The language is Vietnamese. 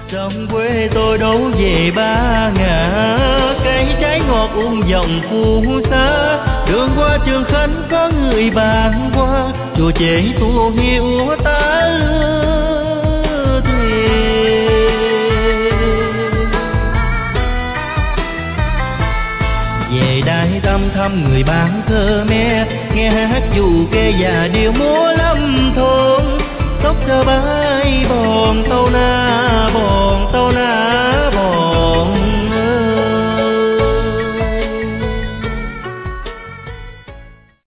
Trong quê tôi đổ về ba ngả, cây trái ngọt ung dòng phù sa. Đường qua Trường Khánh có người bàn qua, chùa chế tu hiu ta lưa thuyền. Về Đại Tâm thăm người bạn Khmer, nghe hát dù kê và điệu múa lâm thôn. Tóc cờ bay bòn tàu na